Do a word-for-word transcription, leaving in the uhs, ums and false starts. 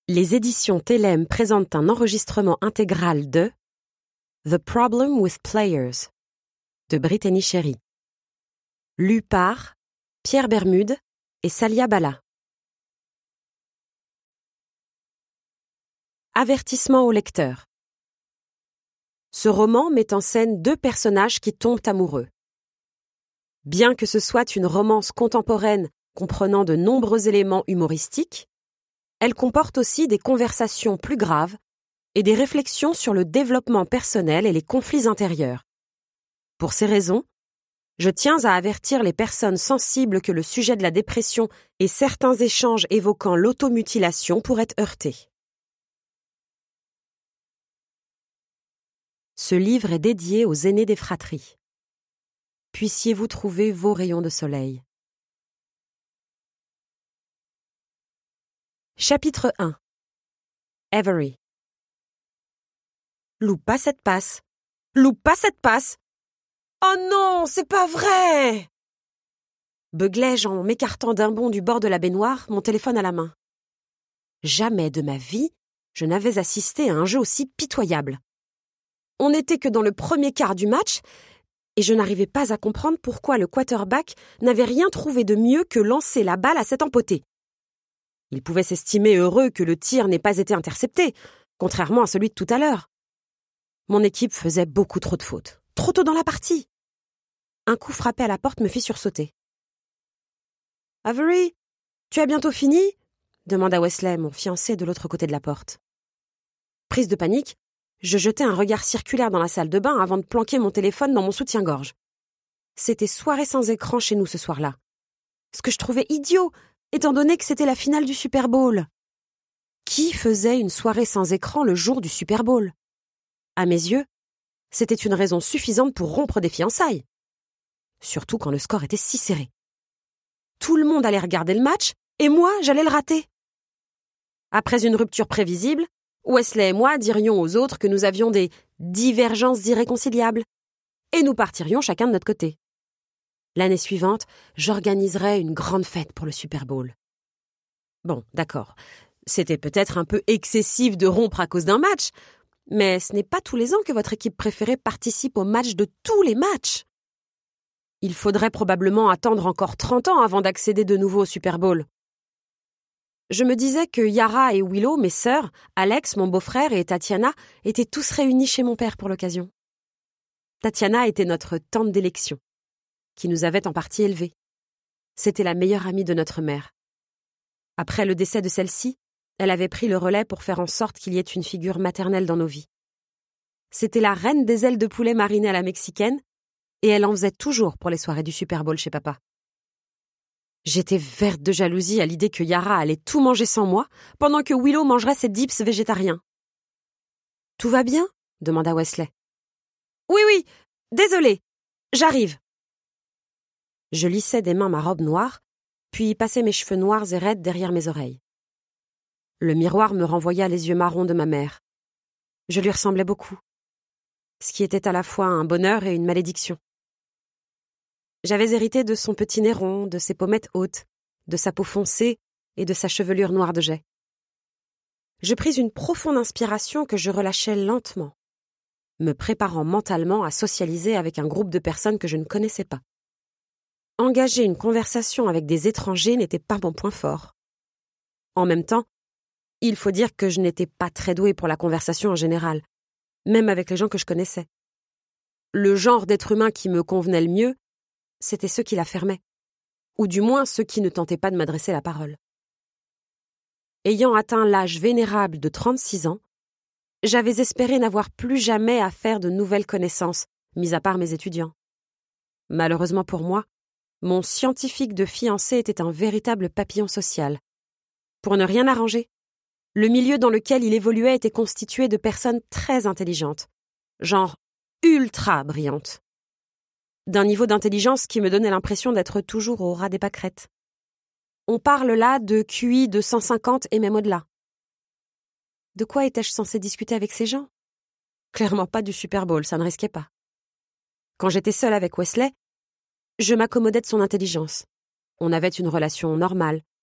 Les éditions Télème présentent un enregistrement intégral de The Problem with Players de Brittany Sherry. Lu par Pierre Bermude et Salia Bala. Avertissement au lecteur. Ce roman met en scène deux personnages qui tombent amoureux. Bien que ce soit une romance contemporaine comprenant de nombreux éléments humoristiques, elle comporte aussi des conversations plus graves et des réflexions sur le développement personnel et les conflits intérieurs. Pour ces raisons, je tiens à avertir les personnes sensibles que le sujet de la dépression et certains échanges évoquant l'automutilation pourraient heurter. Ce livre est dédié aux aînés des fratries. Puissiez-vous trouver vos rayons de soleil. Chapitre un. Avery. Loupe pas cette passe. Loupe pas cette passe. Oh non, c'est pas vrai! Beuglai-je en m'écartant d'un bond du bord de la baignoire, mon téléphone à la main. Jamais de ma vie, je n'avais assisté à un jeu aussi pitoyable. On n'était que dans le premier quart du match, et je n'arrivais pas à comprendre pourquoi le quarterback n'avait rien trouvé de mieux que lancer la balle à cet empoté. Il pouvait s'estimer heureux que le tir n'ait pas été intercepté, contrairement à celui de tout à l'heure. Mon équipe faisait beaucoup trop de fautes, trop tôt dans la partie. Un coup frappé à la porte me fit sursauter. « Avery, tu as bientôt fini ?» demanda Wesley, mon fiancé, de l'autre côté de la porte. Prise de panique, je jetai un regard circulaire dans la salle de bain avant de planquer mon téléphone dans mon soutien-gorge. C'était soirée sans écran chez nous ce soir-là. Ce que je trouvais idiot, étant donné que c'était la finale du Super Bowl. Qui faisait une soirée sans écran le jour du Super Bowl? À mes yeux, c'était une raison suffisante pour rompre des fiançailles. Surtout quand le score était si serré. Tout le monde allait regarder le match, et moi, j'allais le rater. Après une rupture prévisible, Wesley et moi dirions aux autres que nous avions des divergences irréconciliables, et nous partirions chacun de notre côté. L'année suivante, j'organiserais une grande fête pour le Super Bowl. Bon, d'accord, c'était peut-être un peu excessif de rompre à cause d'un match, mais ce n'est pas tous les ans que votre équipe préférée participe au match de tous les matchs. Il faudrait probablement attendre encore trente ans avant d'accéder de nouveau au Super Bowl. Je me disais que Yara et Willow, mes sœurs, Alex, mon beau-frère et Tatiana étaient tous réunis chez mon père pour l'occasion. Tatiana était notre tante d'élection, qui nous avait en partie élevés. C'était la meilleure amie de notre mère. Après le décès de celle-ci, elle avait pris le relais pour faire en sorte qu'il y ait une figure maternelle dans nos vies. C'était la reine des ailes de poulet marinées à la mexicaine, et elle en faisait toujours pour les soirées du Super Bowl chez papa. J'étais verte de jalousie à l'idée que Yara allait tout manger sans moi, pendant que Willow mangerait ses dips végétariens. « Tout va bien ?» demanda Wesley. « Oui, oui, désolé, j'arrive. » Je lissais des mains ma robe noire, puis passais mes cheveux noirs et raides derrière mes oreilles. Le miroir me renvoya les yeux marrons de ma mère. Je lui ressemblais beaucoup, ce qui était à la fois un bonheur et une malédiction. J'avais hérité de son petit nez rond, de ses pommettes hautes, de sa peau foncée et de sa chevelure noire de jais. Je pris une profonde inspiration que je relâchais lentement, me préparant mentalement à socialiser avec un groupe de personnes que je ne connaissais pas. Engager une conversation avec des étrangers n'était pas mon point fort. En même temps, il faut dire que je n'étais pas très douée pour la conversation en général, même avec les gens que je connaissais. Le genre d'être humain qui me convenait le mieux, c'était ceux qui la fermaient, ou du moins ceux qui ne tentaient pas de m'adresser la parole. Ayant atteint l'âge vénérable de trente-six ans, j'avais espéré n'avoir plus jamais à faire de nouvelles connaissances, mis à part mes étudiants. Malheureusement pour moi, mon scientifique de fiancé était un véritable papillon social. Pour ne rien arranger, le milieu dans lequel il évoluait était constitué de personnes très intelligentes, genre ultra brillantes. D'un niveau d'intelligence qui me donnait l'impression d'être toujours au ras des pâquerettes. On parle là de Q I de cent cinquante et même au-delà. De quoi étais-je censée discuter avec ces gens? Clairement pas du Super Bowl, ça ne risquait pas. Quand j'étais seule avec Wesley, je m'accommodais de son intelligence. On avait une relation normale,